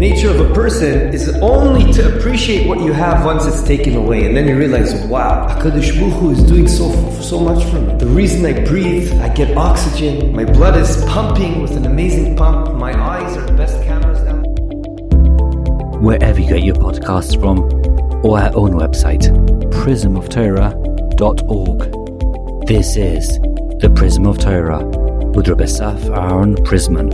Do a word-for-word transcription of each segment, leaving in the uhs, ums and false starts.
nature of a person is only to appreciate what you have once it's taken away. And then you realize, wow, HaKadosh Baruch Hu is doing so, so much for me. The reason I breathe, I get oxygen, my blood is pumping with an amazing pump, my eyes are the best cameras now. Wherever you get your podcasts from, or our own website, prism of torah dot org. This is The Prism of Torah with Rabbi Asaf Aaron Prisman.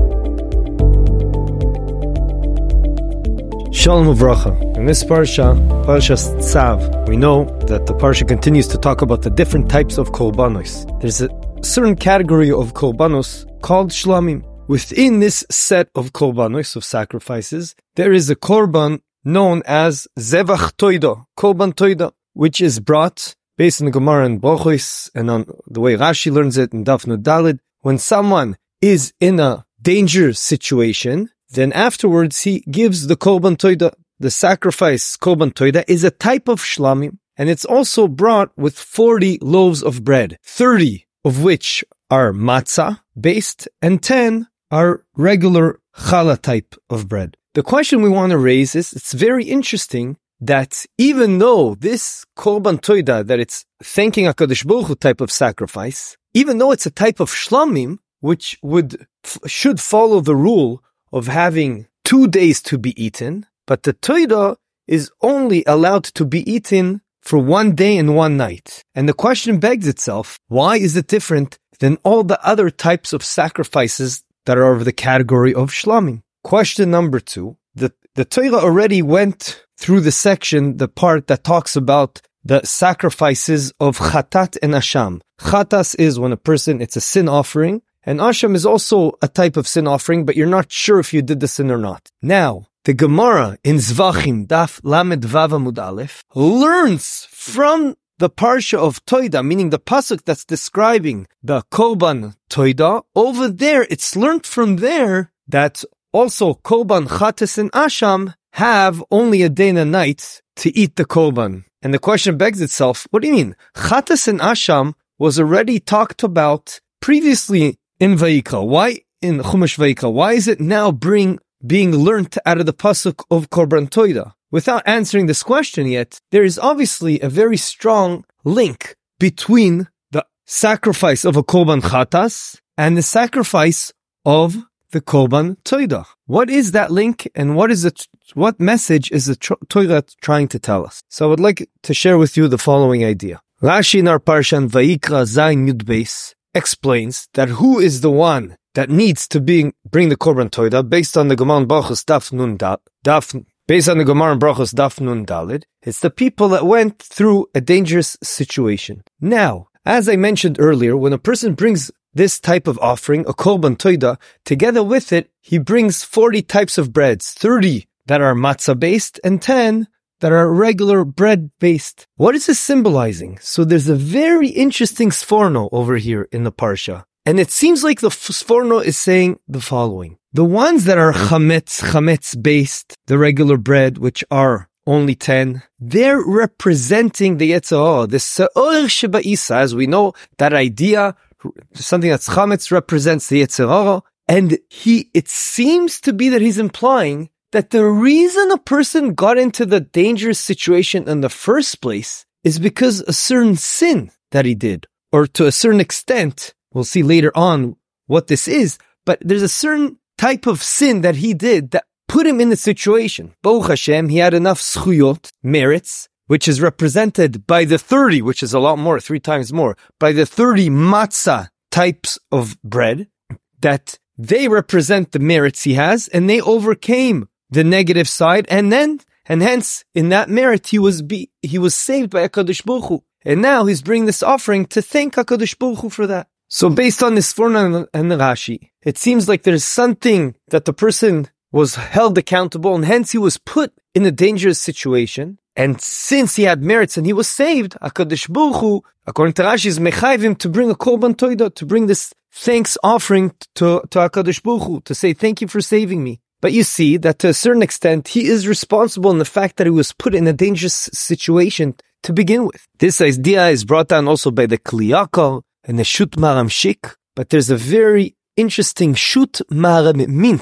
Shalom Uvracha. In this parsha, Parshas Tzav, we know that the parsha continues to talk about the different types of kolbanos. There's a certain category of kolbanos called shlamim. Within this set of kolbanos, of sacrifices, there is a korban known as zevach toida, korban toida, which is brought based on the Gemara and Brachos and on the way Rashi learns it in Daf Nun Daled. When someone is in a dangerous situation, then afterwards he gives the korban toida. The sacrifice korban toida is a type of shlamim, and it's also brought with forty loaves of bread, thirty of which are matzah based, and ten are regular challah type of bread. The question we want to raise is, it's very interesting that even though this korban toida, that it's thanking HaKadosh Baruch Hu type of sacrifice, even though it's a type of shlamim, which would should follow the rule of having two days to be eaten, but the toida is only allowed to be eaten for one day and one night. And the question begs itself, why is it different than all the other types of sacrifices that are of the category of shlamim? Question number two, the, the Torah already went through the section, the part that talks about the sacrifices of chatat and asham. Chatas is when a person, it's a sin offering, and asham is also a type of sin offering, but you're not sure if you did the sin or not. Now, the Gemara in Zvachim, Daf Lamed Vav Amud Aleph, learns from the parsha of Toida, meaning the pasuk that's describing the korban Toida. Over there, it's learned from there that also korban chatas and asham have only a day and a night to eat the korban. And the question begs itself, what do you mean? Chatas and asham was already talked about previously in Vayikra. Why in Chumash Vayikra? Why is it now bring, being learnt out of the pasuk of korban toida? Without answering this question yet, there is obviously a very strong link between the sacrifice of a korban chatas and the sacrifice of the korban toida. What is that link, and what is it? What message is the Torah trying to tell us? So I would like to share with you the following idea. Rashi in our parshan Vayikra Zayin Yud Beis explains that who is the one that needs to be, bring the korban toida based on the Gemara and Brachos Daf Nun Daf. Based on the Gemara and Brachos Daf Nun Daled, it's the people that went through a dangerous situation. Now, as I mentioned earlier, when a person brings this type of offering, a korban toida, together with it, he brings forty types of breads, thirty that are matzah based and ten that are regular bread based. What is this symbolizing? So there's a very interesting sforno over here in the parsha. And it seems like the sforno is saying the following. The ones that are chametz, chametz based, the regular bread, which are only ten, they're representing the Yetzer Hara, the Se'or Sheba'isa. As we know, that idea, something that's chametz represents the Yetzer Hara. And he, it seems to be that he's implying that the reason a person got into the dangerous situation in the first place is because a certain sin that he did, or to a certain extent, we'll see later on what this is, but there's a certain type of sin that he did that put him in the situation. Baruch Hashem, he had enough schuyot, merits, which is represented by the thirty, which is a lot more, three times more, by the thirty matzah types of bread, that they represent the merits he has, and they overcame the negative side, and then, and hence, in that merit, he was be, he was saved by HaKadosh Baruch Hu. And now he's bringing this offering to thank HaKadosh Baruch Hu for that. So based on this Sforno and the Rashi, it seems like there's something that the person was held accountable, and hence he was put in a dangerous situation. And since he had merits and he was saved, HaKadosh Baruch Hu, according to Rashi, is mechayiv him to bring a korban toida, to bring this thanks offering to, to HaKadosh Baruch Hu, to say thank you for saving me. But you see that to a certain extent, he is responsible in the fact that he was put in a dangerous situation to begin with. This idea is brought down also by the Kli Yakar and the Shut Maram Shik, but there's a very interesting Shut Maram Mintz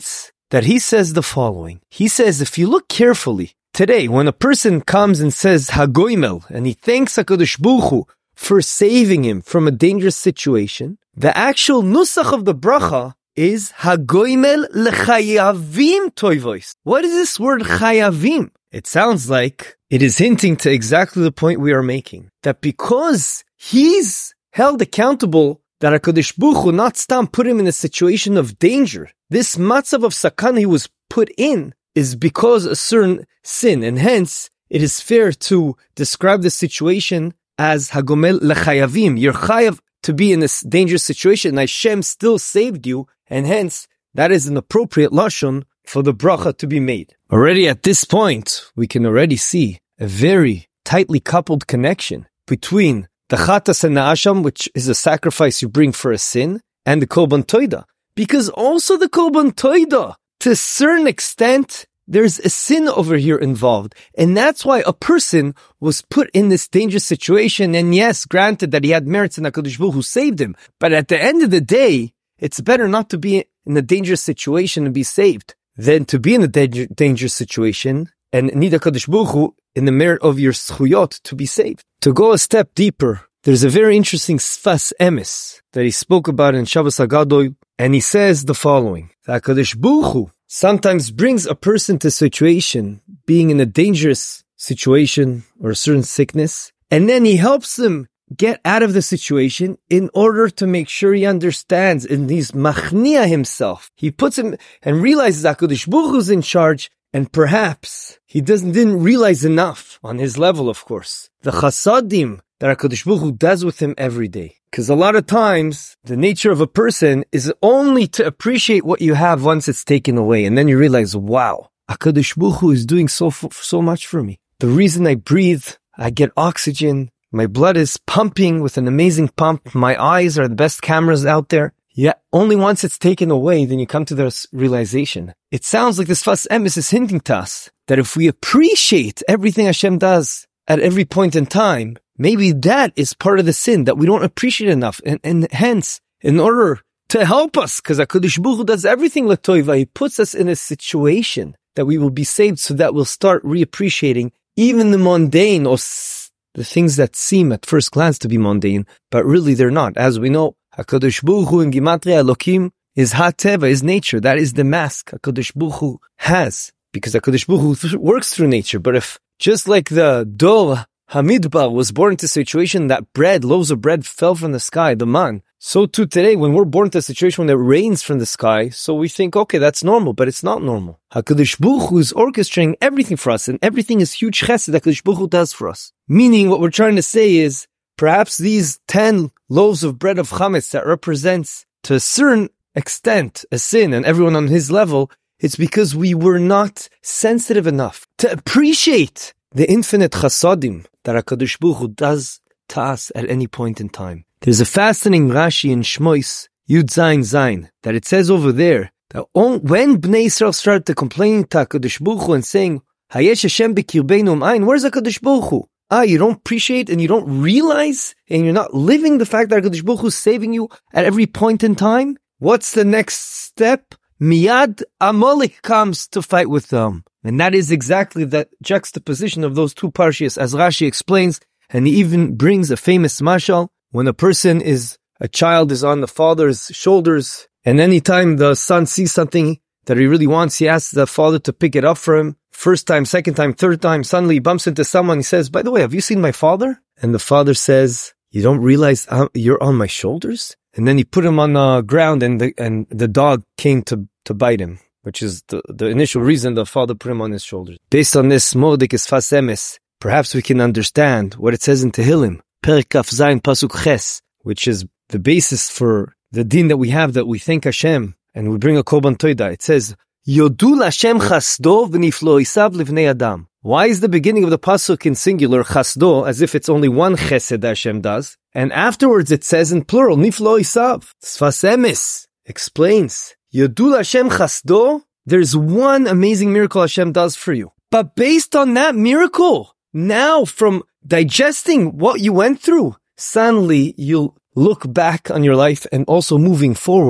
that he says the following. He says, if you look carefully, today, when a person comes and says Hagoimel, and he thanks HaKadosh Baruch Hu for saving him from a dangerous situation, the actual nusach of the bracha is Hagoimel lechayavim toivois. What is this word chayavim? It sounds like it is hinting to exactly the point we are making. That because he's held accountable, that HaKadosh Baruch Hu not stam put him in a situation of danger. This matzav of sakana he was put in is because a certain sin, and hence it is fair to describe the situation as Hagomel lechayavim. You're chayav to be in this dangerous situation, and Hashem still saved you, and hence that is an appropriate lashon for the bracha to be made. Already at this point, we can already see a very tightly coupled connection between the chatas and the asham, which is a sacrifice you bring for a sin, and the korban toida. Because also the korban toida, to a certain extent, there's a sin over here involved. And that's why a person was put in this dangerous situation. And yes, granted that he had merits in HaKadosh Baruch Hu saved him. But at the end of the day, it's better not to be in a dangerous situation and be saved than to be in a danger, dangerous situation and need HaKadosh Baruch Hu in the merit of your schuyot to be saved. To go a step deeper, there's a very interesting sfas emes that he spoke about in Shabbos HaGadol, and he says the following: that HaKadosh Baruch Hu sometimes brings a person to a situation, being in a dangerous situation or a certain sickness, and then he helps them get out of the situation in order to make sure he understands, and he's machnia himself. He puts him and realizes that HaKadosh Baruch Hu is in charge, and perhaps he doesn't didn't realize enough on his level, of course, the chasadim that HaKadosh Baruch Hu does with him every day. Because a lot of times, the nature of a person is only to appreciate what you have once it's taken away. And then you realize, wow, HaKadosh Baruch Hu is doing so, so much for me. The reason I breathe, I get oxygen, my blood is pumping with an amazing pump, my eyes are the best cameras out there. Yeah, only once it's taken away, then you come to this realization. It sounds like this Sfas Emes is hinting to us that if we appreciate everything Hashem does at every point in time, maybe that is part of the sin, that we don't appreciate enough. And, and hence, in order to help us, because HaKadosh Baruch Hu does everything l'toiva, he puts us in a situation that we will be saved, so that we'll start reappreciating even the mundane, or the things that seem at first glance to be mundane, but really they're not. As we know, HaKadosh Baruch Hu in Gematria Elokim is HaTeva, is nature. That is the mask HaKadosh Baruch Hu has, because HaKadosh Baruch Hu works through nature. But if, just like the Dor Hamidbar was born into a situation that bread, loaves of bread fell from the sky, the man, so too today, when we're born into a situation when it rains from the sky, so we think, okay, that's normal, but it's not normal. HaKadosh Baruch Hu is orchestrating everything for us, and everything is huge chesed that HaKadosh Baruch Hu does for us. Meaning, what we're trying to say is, perhaps these ten loaves of bread of chametz that represents, to a certain extent, a sin, and everyone on his level, it's because we were not sensitive enough to appreciate the infinite chasadim that HaKadosh Baruch Hu does to us at any point in time. There's a fascinating Rashi in Shmois, Yud Zayin Zayin, that it says over there, that when Bnei Yisrael started to complain to HaKadosh Baruch Hu and saying, Hayesh Hashem b'kirbeinu ma'ayin, where's HaKadosh Baruch Hu? Ah, you don't appreciate and you don't realize, and you're not living the fact that HaKadosh Baruch Hu is saving you at every point in time? What's the next step? Miyad Amalek comes to fight with them. And that is exactly that juxtaposition of those two parshias, as Rashi explains, and he even brings a famous mashal, when a person is, a child is on the father's shoulders, and anytime the son sees something that he really wants, he asks the father to pick it up for him. First time, second time, third time, suddenly he bumps into someone, he says, by the way, have you seen my father? And the father says, you don't realize I'm, you're on my shoulders? And then he put him on the ground, and the, and the dog came to, to bite him, which is the, the initial reason the father put him on his shoulders. Based on this Mordik is Sfas Emes, perhaps we can understand what it says in Tehillim, Perek Kaf Zayin Pasuk Ches, which is the basis for the din that we have, that we thank Hashem and we bring a Korban Toida. It says, Yodul Hashem Chasdo v'niflo isav livnei Adam. Why is the beginning of the pasuk in singular Chasdo, as if it's only one Chesed that Hashem does, and afterwards it says in plural Niflo isav? Sfas Emes explains, Yodul Hashem Chasdo, there's one amazing miracle Hashem does for you. But based on that miracle, now from digesting what you went through, suddenly you'll look back on your life and also moving forward,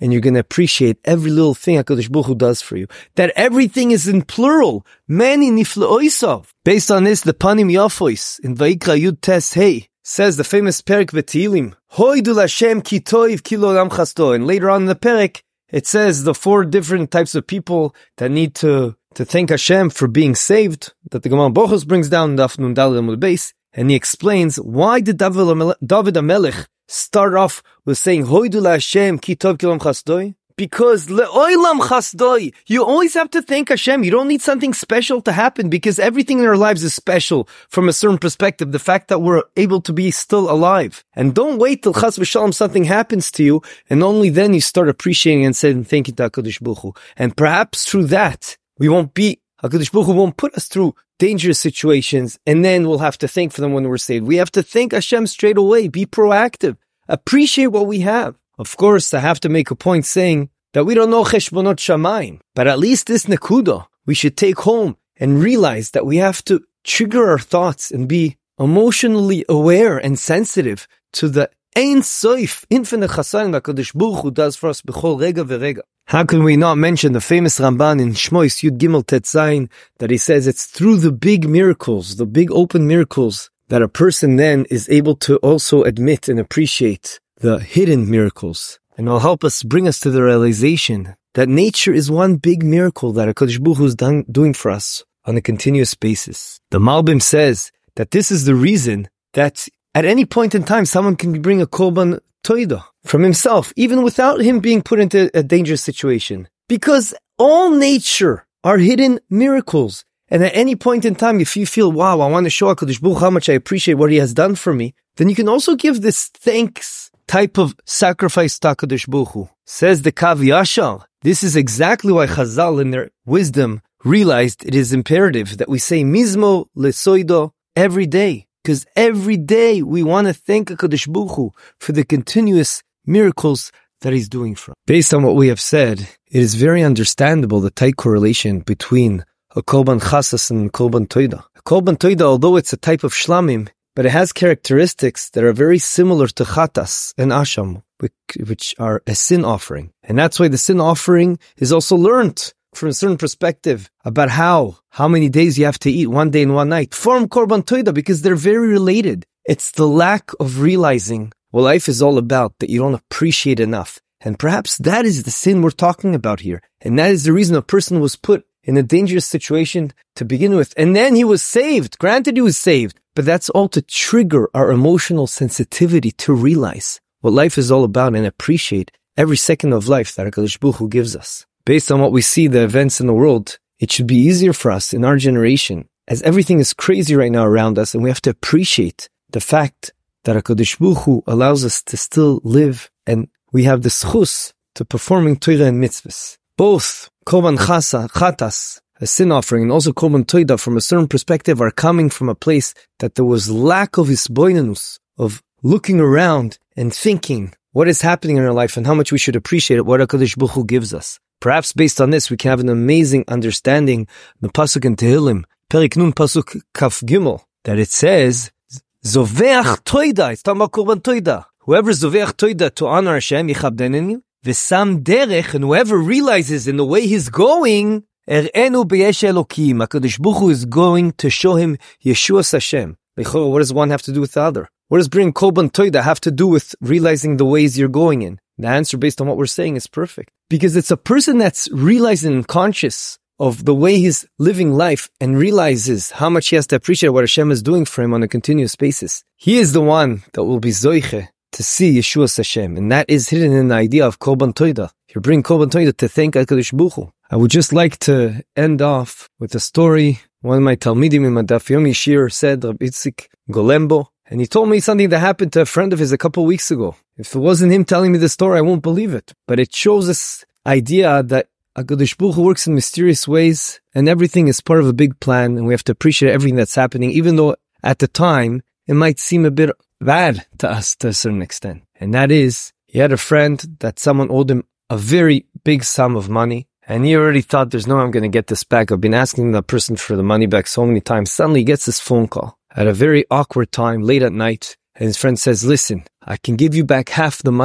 and you're going to appreciate every little thing HaKadosh Baruch Hu does for you. That everything is in plural. Many nifla'oisav. Based on this, the Panim Yafois in Vayikra Yud Tes Hey says the famous Perek V'Teilim, Hoidu Lashem ki toiv ki lo olam chasdo. And later on in the Perek, it says the four different types of people that need to, to thank Hashem for being saved, that the Gemara Bochos brings down Daf Nun Daled Amud Beis. And he explains, why did David HaMelech start off with saying, Hoidu Lashem ki tov ki lo olam chasdoi? Because le'olam chasdoi, you always have to thank Hashem. You don't need something special to happen, because everything in our lives is special from a certain perspective. The fact that we're able to be still alive. And don't wait till chas v'shalom something happens to you, and only then you start appreciating and saying thank you to HaKadosh Baruch Hu. And perhaps through that, we won't be, HaKadosh Baruch Hu won't put us through dangerous situations, and then we'll have to thank for them when we're saved. We have to thank Hashem straight away. Be proactive. Appreciate what we have. Of course, I have to make a point saying that we don't know cheshbonot shamayim, but at least this nekuda we should take home and realize that we have to trigger our thoughts and be emotionally aware and sensitive to the Ein Sof, infinite chassadim that HaKadosh Baruch Hu does for us b'chol rega v'rega. How can we not mention the famous Ramban in Shmois Yud Gimel Tet Zayin that he says it's through the big miracles, the big open miracles, that a person then is able to also admit and appreciate the hidden miracles. And it'll help us, bring us to the realization that nature is one big miracle that HaKadosh Baruch Hu is done, doing for us on a continuous basis. The Malbim says that this is the reason that at any point in time someone can bring a Korban Toida from himself, even without him being put into a dangerous situation. Because all nature are hidden miracles. And at any point in time, if you feel, wow, I want to show HaKadosh Baruch Hu how much I appreciate what he has done for me, then you can also give this thanks type of sacrifice to HaKadosh Baruch Hu. Says the Kav Yashar, this is exactly why Chazal in their wisdom realized it is imperative that we say Mizmo Lesoido every day. Because every day we want to thank HaKadosh Baruch Hu for the continuous miracles that he's doing for us. Based on what we have said, it is very understandable the tight correlation between a Korban Chasas and Korban Toida. A Korban Toida, although it's a type of Shlamim, but it has characteristics that are very similar to Chatas and Asham, which, which are a sin offering. And that's why the sin offering is also learned from a certain perspective about how, how many days you have to eat, one day and one night. Form Korban Toida, because they're very related. It's the lack of realizing what life is all about that you don't appreciate enough. And perhaps that is the sin we're talking about here. And that is the reason a person was put in a dangerous situation to begin with. And then he was saved. Granted, he was saved. But that's all to trigger our emotional sensitivity to realize what life is all about and appreciate every second of life that HaKadosh Baruch Hu gives us. Based on what we see, the events in the world, it should be easier for us in our generation, as everything is crazy right now around us, and we have to appreciate the fact that HaKadosh Baruch Hu allows us to still live, and we have the schus to performing Torah and mitzvahs. Both Korban Chasa, Chatas, a sin offering, and also Korban Toida, from a certain perspective, are coming from a place that there was lack of hisboinenus, of looking around and thinking what is happening in our life and how much we should appreciate it, what HaKadosh Baruch Hu gives us. Perhaps based on this, we can have an amazing understanding, the Pasuk in Tehillim, Perik Nun Pasuk Kaf Gimel, that it says, Zoveach Toida, it's talking about Korban Toida. Whoever Zoveach Toida to honor Hashem, Yichabdenenu, V'sam Derech, and whoever realizes in the way he's going, Er'enu B'yesh Elokim, HaKadosh Baruch Hu is going to show him Yeshuas Hashem. What does one have to do with the other? What does bringing Korban Toida have to do with realizing the ways you're going in? The answer, based on what we're saying, is perfect. Because it's a person that's realizing and conscious of the way he's living life and realizes how much he has to appreciate what Hashem is doing for him on a continuous basis. He is the one that will be Zoiche to see Yeshuas Hashem. And that is hidden in the idea of Korban Toida. You bring Korban Toida to thank HaKadosh Baruch Hu. I would just like to end off with a story. One of my Talmidim in my Daf Yomi Shir said, Rabbi Itzik Golembo, and he told me something that happened to a friend of his a couple of weeks ago. If it wasn't him telling me the story, I won't believe it. But it shows this idea that HaKadosh Baruch Hu works in mysterious ways, and everything is part of a big plan, and we have to appreciate everything that's happening, even though at the time it might seem a bit bad to us to a certain extent. And that is, he had a friend that someone owed him a very big sum of money, and he already thought, there's no way I'm going to get this back. I've been asking that person for the money back so many times. Suddenly he gets this phone call at a very awkward time, late at night, and his friend says, listen, I can give you back half the money,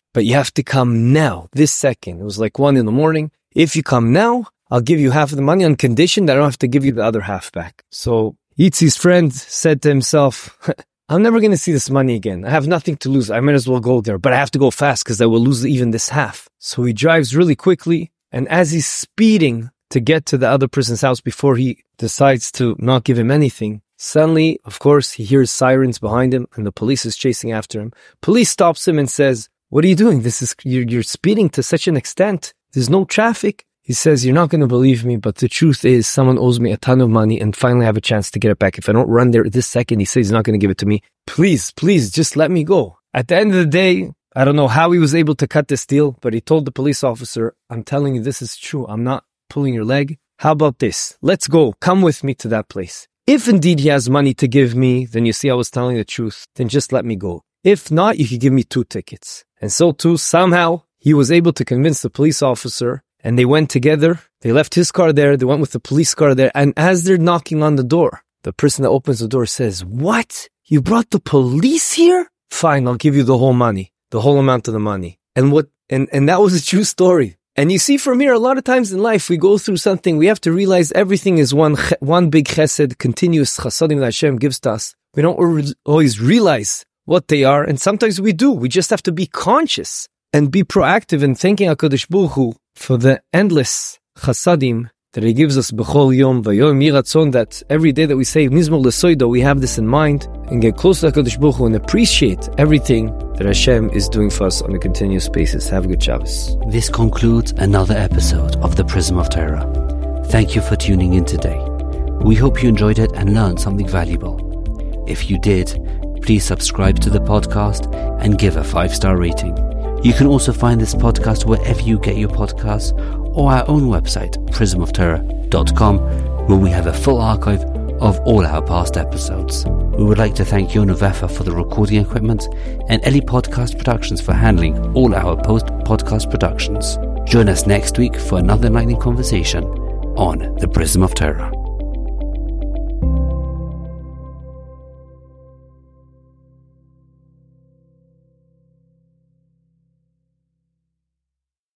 but you have to come now, this second. It was like one in the morning. If you come now, I'll give you half of the money on condition that I don't have to give you the other half back. So Yitzi's friend said to himself, I'm never going to see this money again. I have nothing to lose. I might as well go there, but I have to go fast because I will lose even this half. So he drives really quickly. And as he's speeding to get to the other person's house before he decides to not give him anything, suddenly, of course, he hears sirens behind him and the police is chasing after him. Police stops him and says, what are you doing? This is, you're, you're speeding to such an extent. There's no traffic. He says, you're not going to believe me, but the truth is someone owes me a ton of money and finally I have a chance to get it back. If I don't run there this second, he says he's not going to give it to me. Please, please, just let me go. At the end of the day, I don't know how he was able to cut this deal, but he told the police officer, I'm telling you, this is true. I'm not pulling your leg. How about this? Let's go. Come with me to that place. If indeed he has money to give me, then you see I was telling the truth. Then just let me go. If not, you could give me two tickets. And so too, somehow, he was able to convince the police officer. And they went together, they left his car there, they went with the police car there, and as they're knocking on the door, the person that opens the door says, what? You brought the police here? Fine, I'll give you the whole money, the whole amount of the money. And what? And, and that was a true story. And you see from here, a lot of times in life, we go through something, we have to realize everything is one one big chesed, continuous chasadim that Hashem gives to us. We don't always realize what they are, and sometimes we do. We just have to be conscious and be proactive in thanking HaKadosh Baruch Hu for the endless chasadim that He gives us b'chol yom v'yom yiratzon, that every day that we say Mizmor L'Soido, we have this in mind and get close to HaKadosh Baruch Hu and appreciate everything that Hashem is doing for us on a continuous basis. Have a good Shabbos. This concludes another episode of the Prism of Torah. Thank you for tuning in today. We hope you enjoyed it and learned something valuable. If you did, please subscribe to the podcast and give a five-star rating. You can also find this podcast wherever you get your podcasts or our own website, prism of torah dot com, where we have a full archive of all our past episodes. We would like to thank Yona Vefa for the recording equipment and Ellie Podcast Productions for handling all our post-podcast productions. Join us next week for another enlightening conversation on the Prism of Torah.